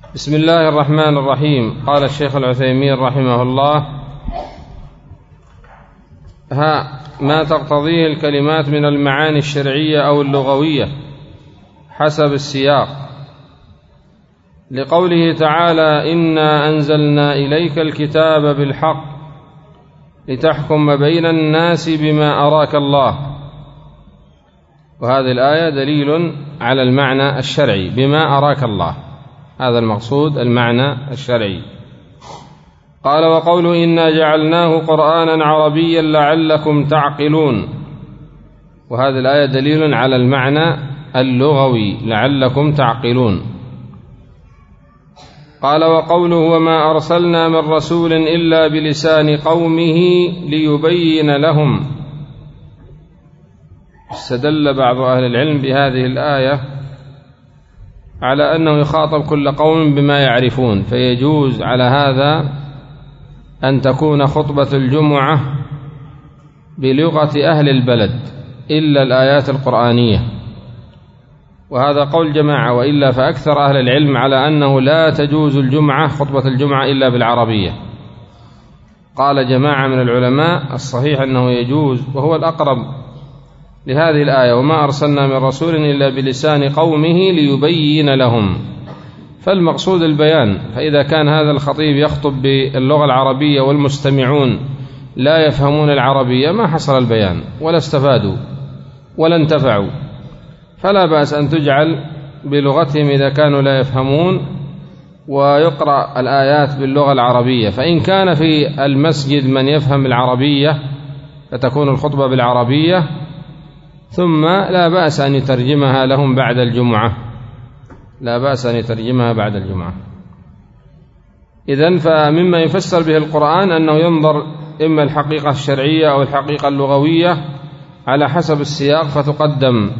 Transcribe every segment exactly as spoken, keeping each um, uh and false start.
بسم الله الرحمن الرحيم. قال الشيخ العثيمين رحمه الله: ها ما تقتضيه الكلمات من المعاني الشرعية أو اللغوية حسب السياق، لقوله تعالى: إنا أنزلنا إليك الكتاب بالحق لتحكم بين الناس بما أراك الله. وهذه الآية دليل على المعنى الشرعي، بما أراك الله، هذا المقصود المعنى الشرعي. قال: وقوله إنا جعلناه قرآنا عربيا لعلكم تعقلون، وهذه الآية دليل على المعنى اللغوي، لعلكم تعقلون. قال: وقوله وما أرسلنا من رسول إلا بلسان قومه ليبين لهم. استدل بعض أهل العلم بهذه الآية على أنه يخاطب كل قوم بما يعرفون، فيجوز على هذا أن تكون خطبة الجمعة بلغة أهل البلد إلا الآيات القرآنية، وهذا قول جماعة، وإلا فأكثر أهل العلم على أنه لا تجوز الجمعة خطبة الجمعة إلا بالعربية. قال جماعة من العلماء: الصحيح أنه يجوز، وهو الأقرب لهذه الآية: وما أرسلنا من رسول إلا بلسان قومه ليبين لهم، فالمقصود البيان. فإذا كان هذا الخطيب يخطب باللغة العربية والمستمعون لا يفهمون العربية ما حصل البيان ولا استفادوا ولا انتفعوا، فلا بأس أن تجعل بلغتهم إذا كانوا لا يفهمون ويقرأ الآيات باللغة العربية. فإن كان في المسجد من يفهم العربية فتكون الخطبة بالعربية، ثم لا بأس أن يترجمها لهم بعد الجمعة، لا بأس أن يترجمها بعد الجمعة. إذن فمما يفسر به القرآن أنه ينظر إما الحقيقة الشرعية أو الحقيقة اللغوية على حسب السياق فتقدم.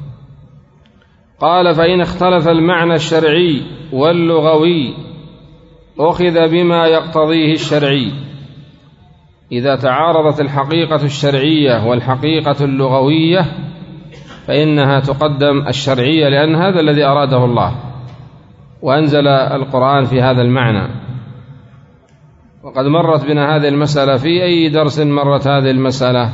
قال: فإن اختلف المعنى الشرعي واللغوي أخذ بما يقتضيه الشرعي. إذا تعارضت الحقيقة الشرعية والحقيقة اللغوية فإنها تقدم الشرعية، لأن هذا الذي أراده الله وأنزل القرآن في هذا المعنى. وقد مرت بنا هذه المسألة. في أي درس مرت هذه المسألة؟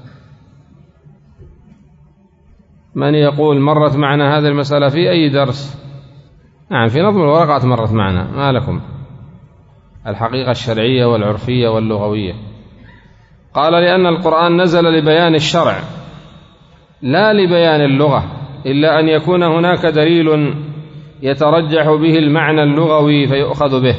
من يقول مرت معنا هذه المسألة في أي درس؟ نعم، في نظم الورقات مرت معنا. ما لكم؟ الحقيقة الشرعية والعرفية واللغوية. قال: لأن القرآن نزل لبيان الشرع لا لبيان اللغة، إلا أن يكون هناك دليل يترجح به المعنى اللغوي فيؤخذ به.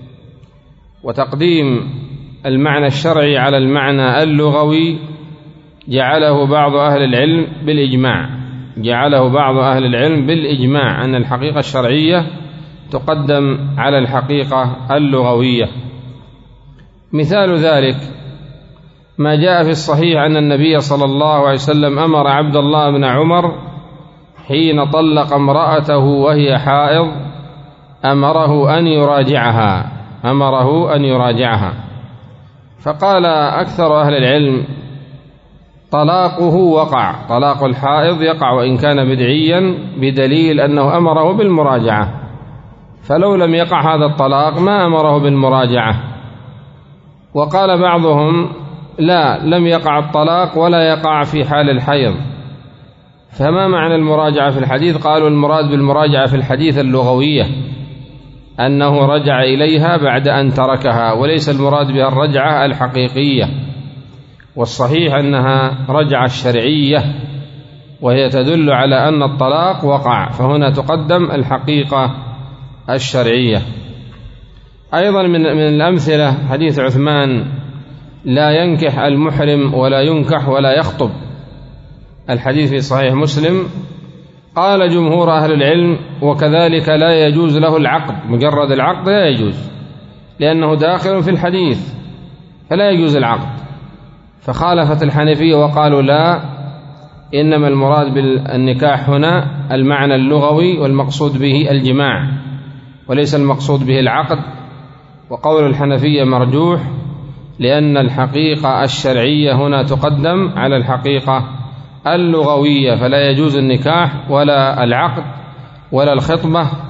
وتقديم المعنى الشرعي على المعنى اللغوي جعله بعض أهل العلم بالإجماع، جعله بعض أهل العلم بالإجماع أن الحقيقة الشرعية تقدم على الحقيقة اللغوية. مثال ذلك ما جاء في الصحيح أن النبي صلى الله عليه وسلم أمر عبد الله بن عمر حين طلق امرأته وهي حائض أمره أن يراجعها، أمره أن يراجعها. فقال أكثر أهل العلم: طلاقه وقع، طلاق الحائض يقع وإن كان بدعيا، بدليل أنه أمره بالمراجعة. فلو لم يقع هذا الطلاق ما أمره بالمراجعة. وقال بعضهم: لا، لم يقع الطلاق ولا يقع في حال الحيض. فما معنى المراجعة في الحديث؟ قالوا: المراد بالمراجعة في الحديث اللغوية، أنه رجع إليها بعد أن تركها، وليس المراد بها الرجعة الحقيقية. والصحيح أنها رجعة الشرعية، وهي تدل على أن الطلاق وقع، فهنا تقدم الحقيقة الشرعية. أيضا من من الأمثلة حديث عثمان: لا ينكح المحرم ولا ينكح ولا يخطب، الحديث في صحيح مسلم. قال جمهور أهل العلم: وكذلك لا يجوز له العقد، مجرد العقد لا يجوز، لأنه داخل في الحديث فلا يجوز العقد. فخالفت الحنفية وقالوا: لا، إنما المراد بالنكاح هنا المعنى اللغوي، والمقصود به الجماع وليس المقصود به العقد. وقول الحنفية مرجوح، لأن الحقيقة الشرعية هنا تقدم على الحقيقة اللغوية، فلا يجوز النكاح ولا العقد ولا الخطبة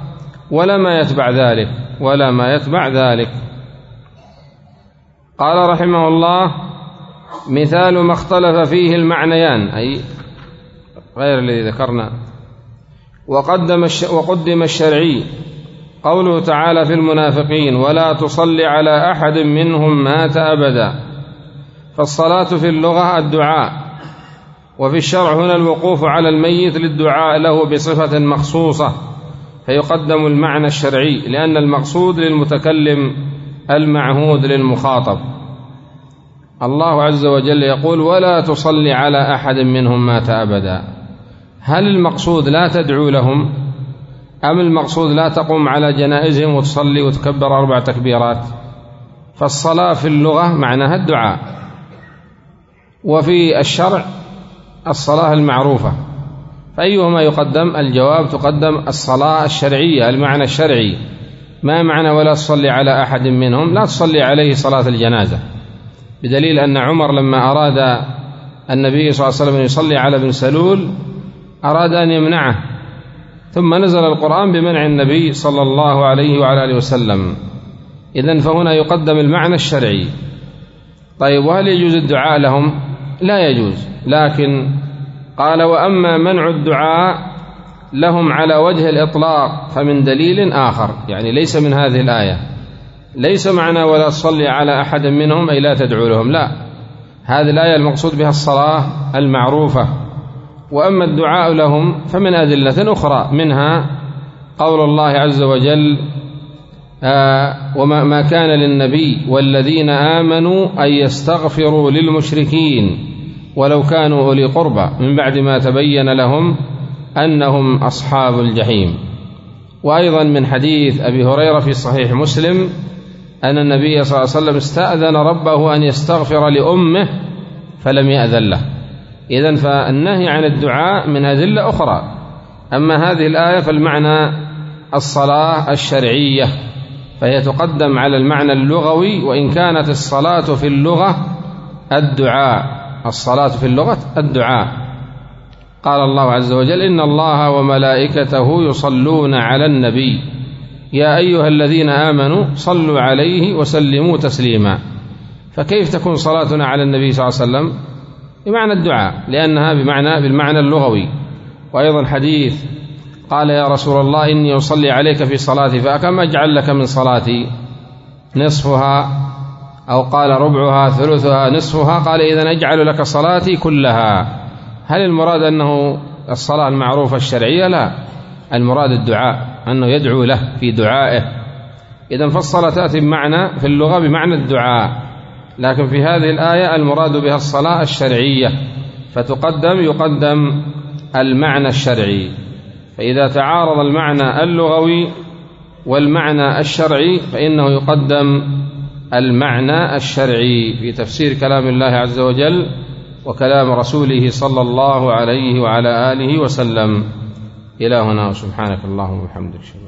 ولا ما يتبع ذلك ولا ما يتبع ذلك. قال رحمه الله: مثال ما اختلف فيه المعنيان، أي غير الذي ذكرنا. وقدم وقدم الشرعي قوله تعالى في المنافقين: ولا تصل على أحد منهم مات أبدا. فالصلاة في اللغة الدعاء، وفي الشرع هنا الوقوف على الميت للدعاء له بصفة مخصوصة، فيقدم المعنى الشرعي لأن المقصود للمتكلم المعهود للمخاطب. الله عز وجل يقول: ولا تصل على أحد منهم مات أبدا. هل المقصود لا تدعو لهم، أم المقصود لا تقوم على جنائزهم وتصلي وتكبر أربع تكبيرات؟ فالصلاة في اللغة معناها الدعاء، وفي الشرع الصلاة المعروفة، فأيهما يقدم؟ الجواب: تقدم الصلاة الشرعية، المعنى الشرعي. ما معنى ولا تصلي على أحد منهم؟ لا تصلي عليه صلاة الجنازة، بدليل أن عمر لما أراد النبي صلى الله عليه وسلم أن يصلي على ابن سلول أراد أن يمنعه، ثم نزل القرآن بمنع النبي صلى الله عليه وعلى آله وسلم. إذن فهنا يقدم المعنى الشرعي. طيب، وهل يجوز الدعاء لهم؟ لا يجوز، لكن قال: وأما منع الدعاء لهم على وجه الإطلاق فمن دليل آخر، يعني ليس من هذه الآية. ليس معنى ولا تصلي على أحد منهم أي لا تدعو لهم، لا، هذه الآية المقصود بها الصلاة المعروفة. وأما الدعاء لهم فمن أدلة أخرى، منها قول الله عز وجل: آه وما ما كان للنبي والذين آمنوا أن يستغفروا للمشركين ولو كانوا أولي قربى من بعد ما تبين لهم أنهم أصحاب الجحيم. وأيضا من حديث أبي هريرة في صحيح مسلم أن النبي صلى الله عليه وسلم استأذن ربه أن يستغفر لأمه فلم يأذن له. إذن فالنهي عن الدعاء من أدلة أخرى. أما هذه الآية فالمعنى الصلاة الشرعية، فهي تقدم على المعنى اللغوي، وإن كانت الصلاة في اللغة الدعاء. الصلاة في اللغة الدعاء. قال الله عز وجل: إن الله وملائكته يصلون على النبي يا أيها الذين آمنوا صلوا عليه وسلموا تسليما. فكيف تكون صلاتنا على النبي صلى الله عليه وسلم؟ بمعنى الدعاء، لأنها بمعنى بالمعنى اللغوي. وأيضا حديث قال: يا رسول الله إني أصلي عليك في صلاتي فأكم أجعل لك من صلاتي نصفها، أو قال ربعها ثلثها نصفها، قال: إذن أجعل لك صلاتي كلها. هل المراد أنه الصلاة المعروفة الشرعية؟ لا، المراد الدعاء، أنه يدعو له في دعائه. إذن فالصلاة تأتي بمعنى في اللغة بمعنى الدعاء، لكن في هذه الآية المراد بها الصلاة الشرعية، فتقدم يقدم المعنى الشرعي. فإذا تعارض المعنى اللغوي والمعنى الشرعي فإنه يقدم المعنى الشرعي في تفسير كلام الله عز وجل وكلام رسوله صلى الله عليه وعلى آله وسلم. إلى هنا، وسبحانك اللهم وبحمدك.